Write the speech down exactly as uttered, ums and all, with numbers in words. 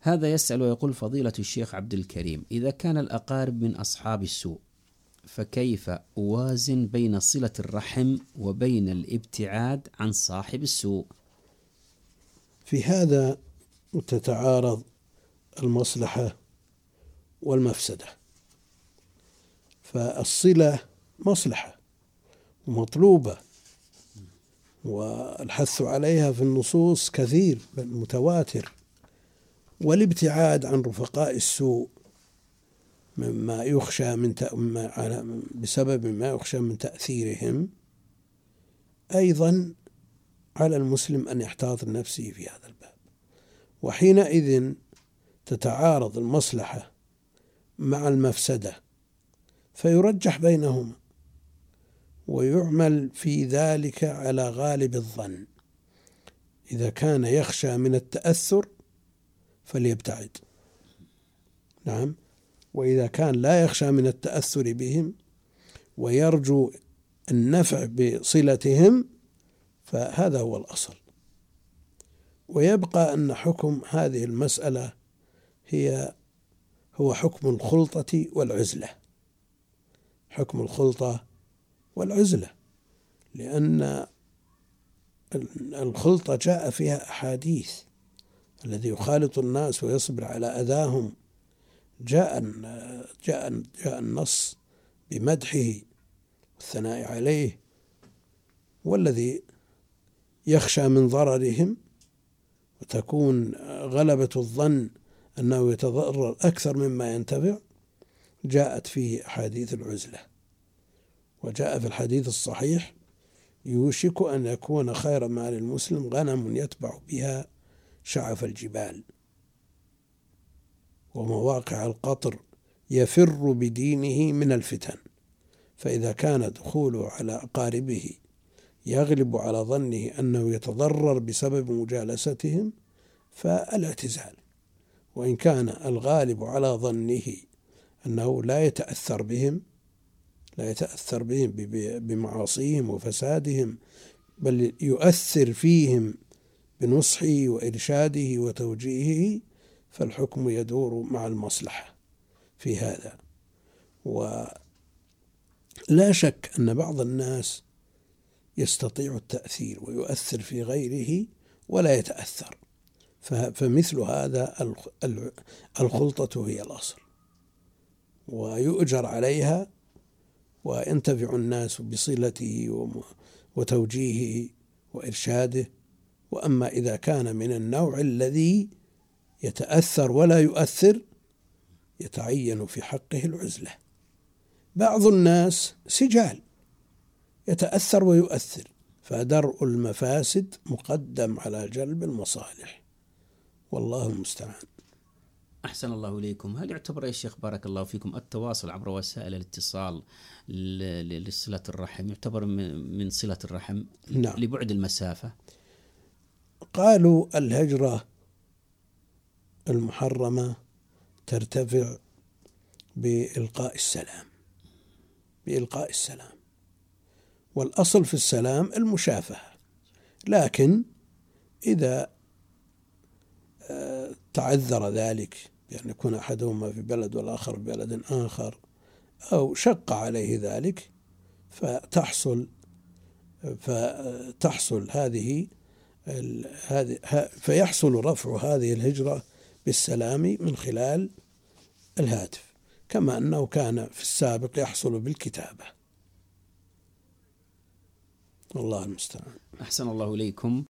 هذا يسأل ويقول: فضيلة الشيخ عبد الكريم، إذا كان الأقارب من أصحاب السوء فكيف أوازن بين صلة الرحم وبين الابتعاد عن صاحب السوء؟ في هذا تتعارض المصلحة والمفسدة، فالصلة مصلحة ومطلوبة، والحث عليها في النصوص كثير بل متواتر، والابتعاد عن رفقاء السوء مما يخشى من بسبب ما يخشى من تأثيرهم أيضا على المسلم أن يحتاط لنفسه في هذا الباب. وحينئذ تتعارض المصلحة مع المفسدة فيرجح بينهما ويعمل في ذلك على غالب الظن. إذا كان يخشى من التأثر فليبتعد، نعم، وإذا كان لا يخشى من التأثر بهم ويرجو النفع بصلتهم فهذا هو الأصل. ويبقى أن حكم هذه المسألة هي هو حكم الخلطة والعزلة، حكم الخلطة والعزلة، لأن الخلطة جاء فيها أحاديث: الذي يخالط الناس ويصبر على أذاهم، جاء جاء جاء النص بمدحه والثناء عليه. والذي يخشى من ضررهم وتكون غلبة الظن أنه يتضرر أكثر مما ينتفع، جاءت فيه أحاديث العزلة. وجاء في الحديث الصحيح: يوشك أن يكون خير مال المسلم غنم يتبع بها شعف الجبال ومواقع القطر يفر بدينه من الفتن. فإذا كان دخوله على أقاربه يغلب على ظنه أنه يتضرر بسبب مجالستهم فالاعتزال، وإن كان الغالب على ظنه أنه لا يتأثر بهم لا يتأثر بهم بمعاصيهم وفسادهم، بل يؤثر فيهم بنصحه وإرشاده وتوجيهه، فالحكم يدور مع المصلحة في هذا. ولا شك أن بعض الناس يستطيع التأثير ويؤثر في غيره ولا يتأثر، فمثل هذا الخلطة هي الأصل ويؤجر عليها وينتفع الناس بصلته وتوجيهه وإرشاده. وأما إذا كان من النوع الذي يتأثر ولا يؤثر يتعين في حقه العزلة. بعض الناس سجال يتأثر ويؤثر، فدرء المفاسد مقدم على جلب المصالح، والله المستعان. أحسن الله إليكم. هل يعتبر يا شيخ بارك الله فيكم التواصل عبر وسائل الاتصال لصلة الرحم يعتبر من صلة الرحم؟ نعم. لبعد المسافة؟ قالوا الهجرة المحرمة ترتفع بإلقاء السلام بإلقاء السلام والأصل في السلام المشافهة، لكن إذا تعذر ذلك بأن يكون أحدهما في بلد والآخر في بلد آخر أو شق عليه ذلك فتحصل فتحصل هذه فيحصل رفع هذه الهجرة بالسلام من خلال الهاتف، كما أنه كان في السابق يحصل بالكتابة. الله المستعان. أحسن الله إليكم.